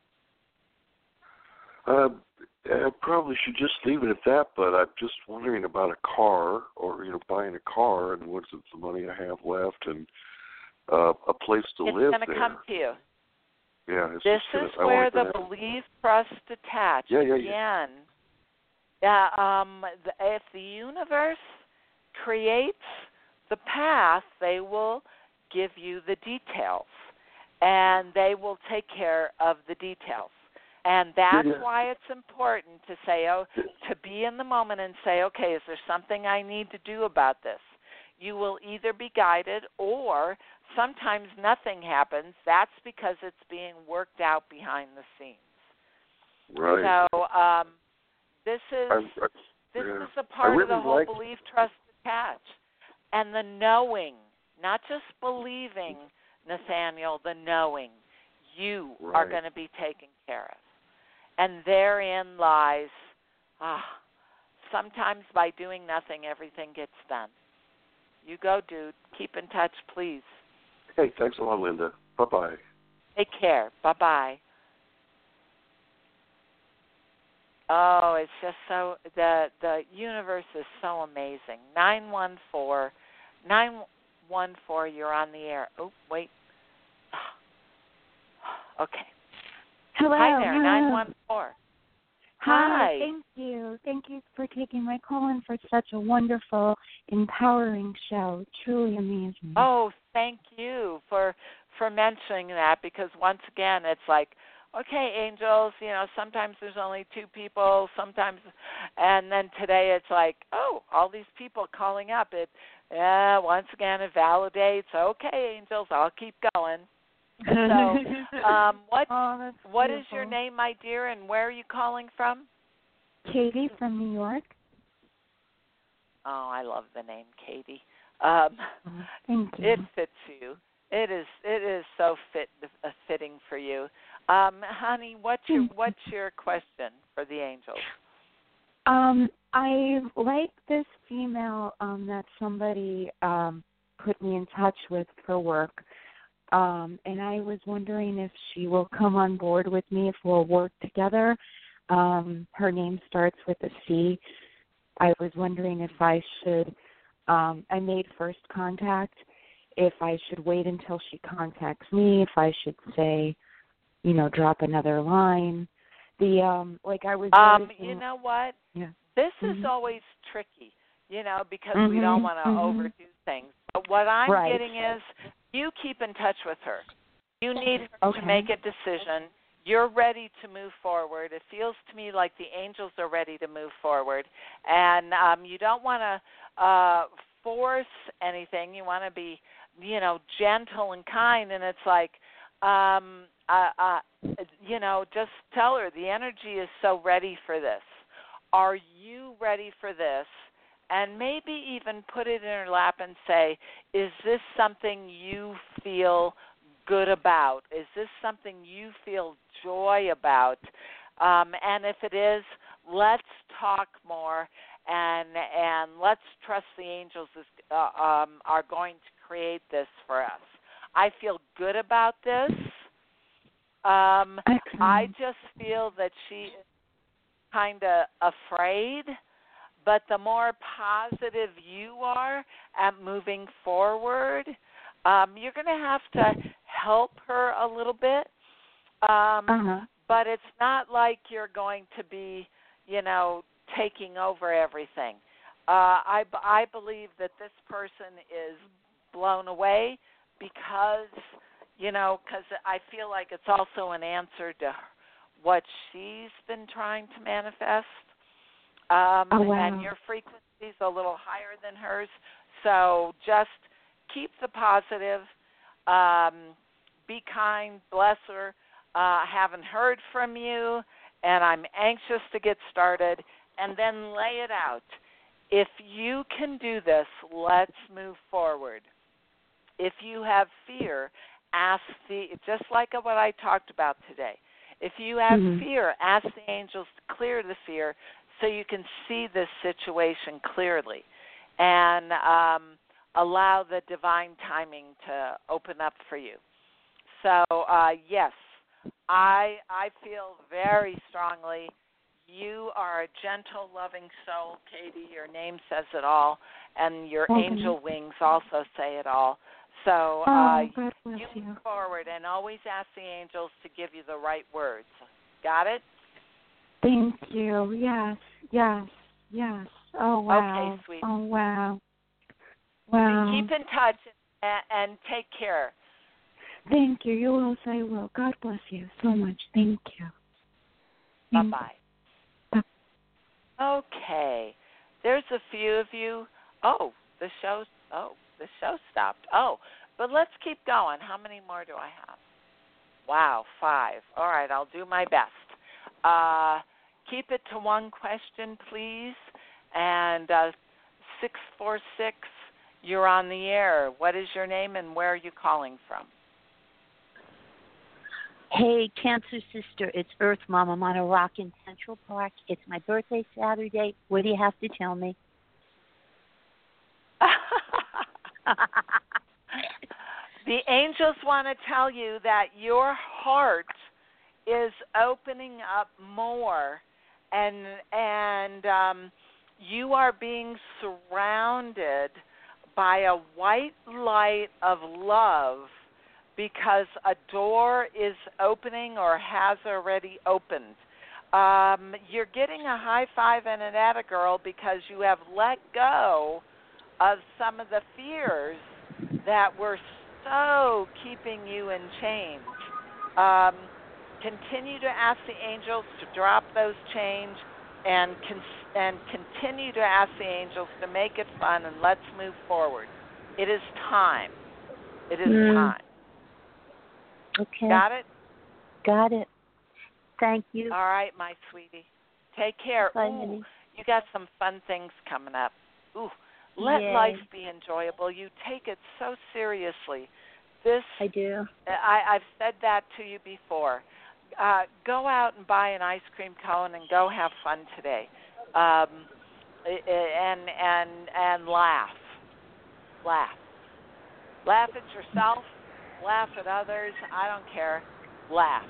I probably should just leave it at that, but I'm just wondering about a car, or buying a car, and what's the money I have left, and a place to live there. It's going to come to you. Yeah, this is where the belief, trust, attach again. If the universe creates the path, they will give you the details, and they will take care of the details. And that's why it's important to say, to be in the moment and say, okay, is there something I need to do about this? You will either be guided, or sometimes nothing happens. That's because it's being worked out behind the scenes. Right. So this is a part of the whole belief, trust, attach. And the knowing, not just believing, Nathaniel, the knowing. You are going to be taken care of. And therein lies, sometimes by doing nothing, everything gets done. You go, dude. Keep in touch, please. Hey, thanks a lot, Linda. Bye-bye. Take care. Bye-bye. Oh, it's just so, the universe is so amazing. 914, you're on the air. Oh, wait. Okay. Hello. Hi there, 914. Hi. Thank you. Thank you for taking my call and for such a wonderful, empowering show. Truly amazing. Oh, thank you for mentioning that, because once again, it's like, okay, angels, sometimes there's only two people, sometimes, and then today it's like, oh, all these people calling up. Once again, it validates, okay, angels, I'll keep going. So, what is your name, my dear, and where are you calling from? Katie from New York. Oh, I love the name Katie. Thank you. It fits you. It is so fitting for you. Honey, what's your question for the angels? I like this female that somebody put me in touch with for work. And I was wondering if she will come on board with me, if we'll work together. Her name starts with a C. I was wondering if I should, I made first contact, if I should wait until she contacts me, if I should say, drop another line. I was noticing, you know what? Yeah. This is always tricky, because we don't want to overdo things. But what I'm getting is, you keep in touch with her. You need her to make a decision. You're ready to move forward. It feels to me like the angels are ready to move forward. And you don't want to force anything. You want to be, gentle and kind. And it's like, just tell her the energy is so ready for this. Are you ready for this? And maybe even put it in her lap and say, is this something you feel good about? Is this something you feel joy about? And if it is, let's talk more and let's trust the angels are going to create this for us. I feel good about this. I just feel that she is kind of afraid, but the more positive you are at moving forward, you're going to have to help her a little bit. But it's not like you're going to be, taking over everything. I believe that this person is blown away because I feel like it's also an answer to what she's been trying to manifest. And your frequency is a little higher than hers. So just keep the positive. Be kind. Bless her. I haven't heard from you, and I'm anxious to get started. And then lay it out. If you can do this, let's move forward. If you have fear, just like what I talked about today. If you have fear, ask the angels to clear the fear so you can see this situation clearly and allow the divine timing to open up for you. So, yes, I feel very strongly you are a gentle, loving soul, Katie. Your name says it all, and your angel wings also say it all. So you move forward and always ask the angels to give you the right words. Got it? Thank you. Yes. Oh, wow. Okay, sweet. Oh, wow. Keep in touch and take care. Thank you. You also I will. God bless you so much. Thank you. Bye-bye. Okay. There's a few of you. The show stopped. But let's keep going. How many more do I have? Wow, 5. All right, I'll do my best. Keep it to one question, please. And 646, you're on the air. What is your name and where are you calling from? Hey, Cancer Sister, it's Earth Mom. I'm on a rock in Central Park. It's my birthday Saturday. What do you have to tell me? The angels want to tell you that your heart is opening up more, and you are being surrounded by a white light of love because a door is opening or has already opened. You're getting a high five and an atta girl because you have let go of some of the fears that were so keeping you in chains. Continue to ask the angels to drop those chains and continue to ask the angels to make it fun and let's move forward. It is time. It is time. Okay. Got it? Got it. Thank you. All right, my sweetie. Take care. Bye, Ooh, honey. you got some fun things coming up. Ooh, let life be enjoyable. You take it so seriously. I do. I've said that to you before. Go out and buy an ice cream cone and go have fun today, and laugh. Laugh at yourself. Laugh at others. I don't care. Laugh.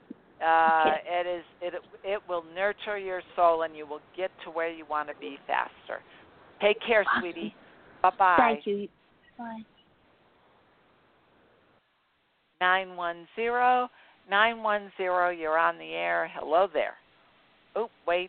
It will nurture your soul, and you will get to where you want to be faster. Take care, sweetie. Bye-bye. Thank you. Bye. 910, you're on the air. Hello there. Oh, wait.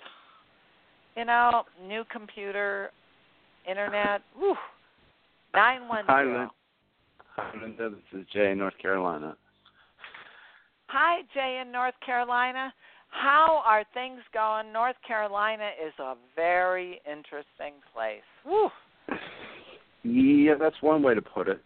New computer, internet. Whew. 910. Hi, Linda. This is Jay in North Carolina. Hi, Jay in North Carolina. How are things going? North Carolina is a very interesting place. Whew. Yeah, that's one way to put it.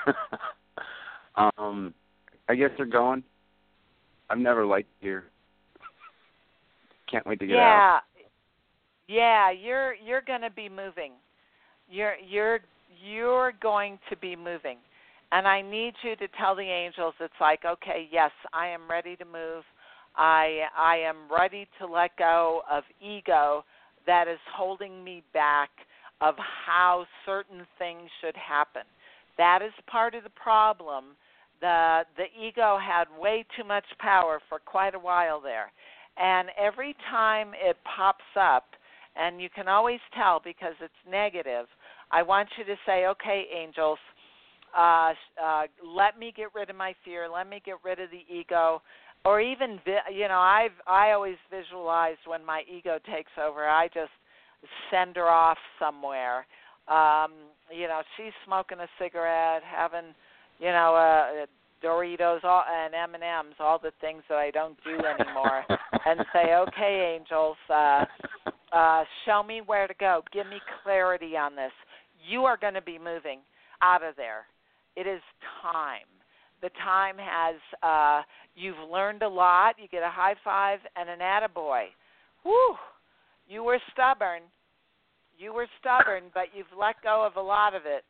I guess they're going. I've never liked here. Can't wait to get out. Yeah, you're going to be moving. You're going to be moving. And I need you to tell the angels, it's like, okay, yes, I am ready to move. I am ready to let go of ego that is holding me back of how certain things should happen. That is part of the problem. The ego had way too much power for quite a while there. And every time it pops up, and you can always tell because it's negative, I want you to say, okay, angels, let me get rid of my fear. Let me get rid of the ego. Or even, I always visualize when my ego takes over, I just send her off somewhere. She's smoking a cigarette, having, Doritos and M&Ms, all the things that I don't do anymore, and say, okay, angels, show me where to go. Give me clarity on this. You are going to be moving out of there. It is time. The time has, you've learned a lot. You get a high five and an attaboy. Whew, you were stubborn. But you've let go of a lot of it.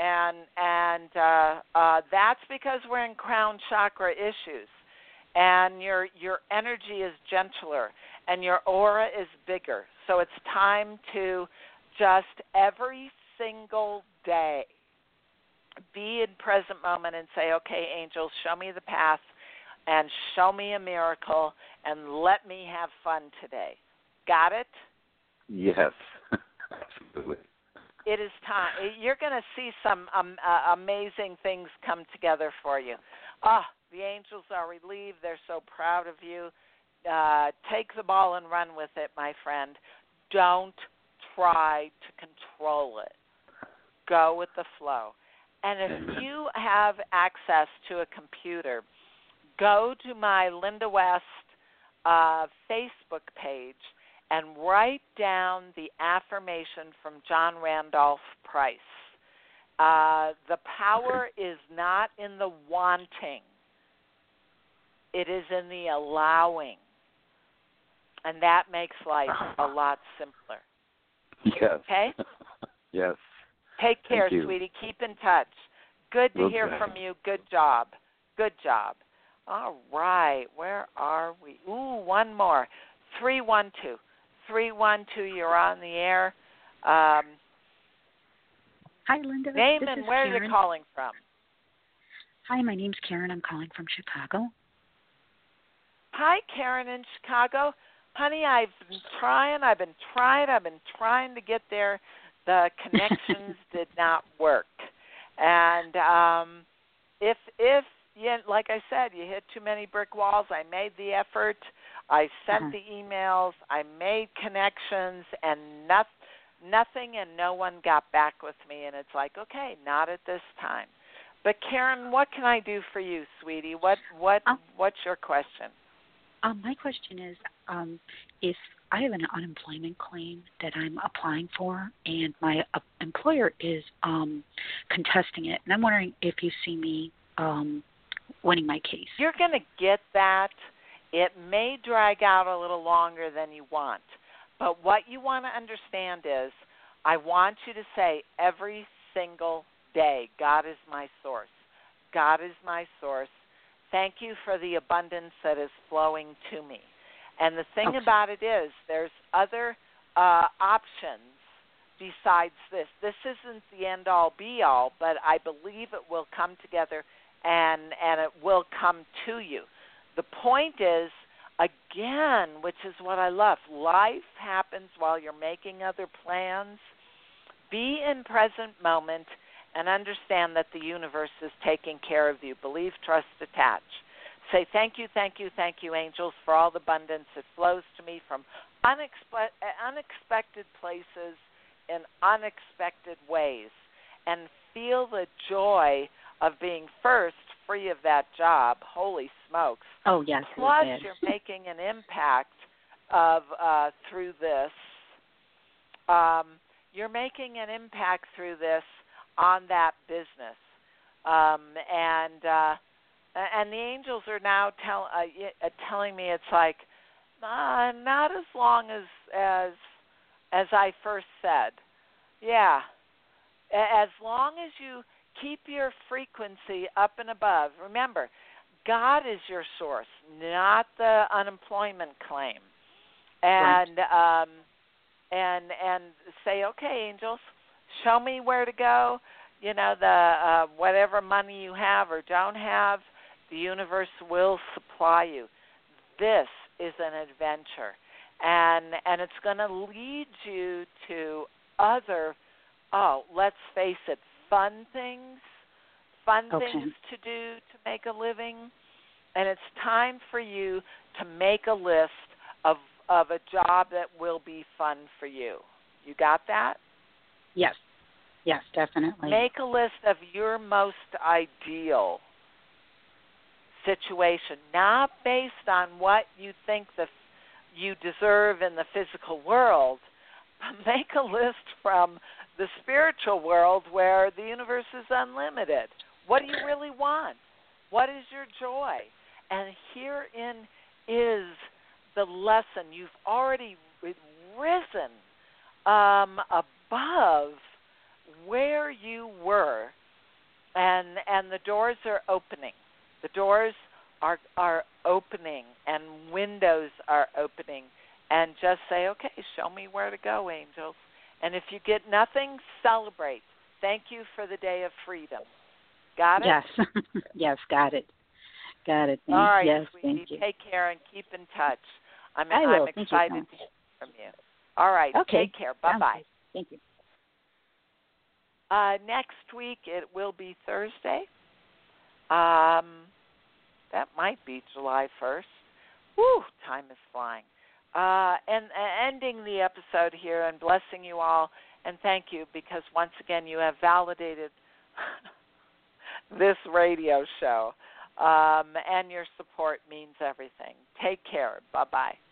And that's because we're in crown chakra issues. And your energy is gentler and your aura is bigger. So it's time to just every single day be in present moment and say, okay, angels, show me the path and show me a miracle and let me have fun today. Got it? Yes, absolutely. It is time. You're going to see some amazing things come together for you. The angels are relieved. They're so proud of you. Take the ball and run with it, my friend. Don't try to control it. Go with the flow. And if you have access to a computer, go to my Linda West Facebook page and write down the affirmation from John Randolph Price. The power is not in the wanting. It is in the allowing. And that makes life a lot simpler. Yes. Okay? Yes. Take care, Thank you. sweetie. Keep in touch. Good to hear Okay. from you. Good job. Good job. All right. Where are we? Ooh, one more. 312. 312, you're on the air. Hi, Linda. Name this and is where Karen. are you calling from? Hi, my name's Karen. I'm calling from Chicago. Hi, Karen in Chicago. Honey, I've been trying to get there. The connections did not work. And if like I said, you hit too many brick walls, I made the effort. I sent the emails. I made connections, and nothing and no one got back with me. And it's like, okay, not at this time. But Karen, what can I do for you, sweetie? What's your question? My question is, if I have an unemployment claim that I'm applying for, and my employer is contesting it, and I'm wondering if you see me winning my case. You're going to get that. It may drag out a little longer than you want. But what you want to understand is, I want you to say every single day, God is my source. God is my source. Thank you for the abundance that is flowing to me. And the thing about it is, there's other options besides this. This isn't the end-all, be-all, but I believe it will come together and it will come to you. The point is, again, which is what I love, life happens while you're making other plans. Be in present moment and understand that the universe is taking care of you. Believe, trust, attach. Say thank you, angels, for all the abundance that flows to me from unexpected places in unexpected ways. And feel the joy of being first free of that job. Holy smokes. Oh, yes. Plus, you're making an impact of through this. You're making an impact through this on that business. And the angels are now telling me it's like, not as long as I first said. Yeah. As long as you keep your frequency up and above. Remember, God is your source, not the unemployment claim. And and say, okay, angels, show me where to go. You know, the whatever money you have or don't have, the universe will supply you. This is an adventure, and it's going to lead you to other, let's face it, fun things to do to make a living. And it's time for you to make a list of a job that will be fun for you. You got that? Yes. Yes, definitely. Make a list of your most ideal situation, not based on what you think you deserve in the physical world, but make a list from the spiritual world where the universe is unlimited. What do you really want? What is your joy? And herein is the lesson. You've already risen above where you were, and the doors are opening. The doors are opening, and windows are opening. And just say, okay, show me where to go, angels. And if you get nothing, celebrate. Thank you for the day of freedom. Got it? Yes. Yes, got it. Got it. All right, yes, sweetie. thank you. Take care and keep in touch. I'm will. excited to hear from you. All right. Okay. Take care. Bye-bye. Thank you. Next week it will be Thursday. That might be July 1st. Woo, time is flying. And ending the episode here and blessing you all, and thank you because once again you have validated this radio show, and your support means everything. Take care. Bye-bye.